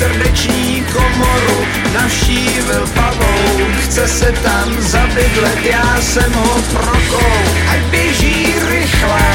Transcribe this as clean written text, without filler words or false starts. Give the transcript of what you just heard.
srdeční komoru navštívil pavouk, chce se tam zabydlet, já jsem ho prokou, ať běží rychle,